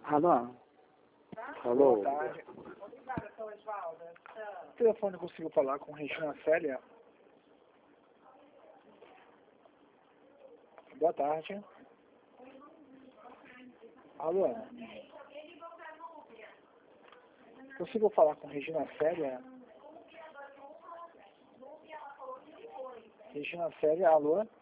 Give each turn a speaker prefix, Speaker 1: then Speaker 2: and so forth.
Speaker 1: Alô? Alô?
Speaker 2: Boa tarde. O telefone conseguiu falar com Regina Célia? Boa tarde. Alô? Conseguiu falar com Regina Célia? Regina Célia, alô?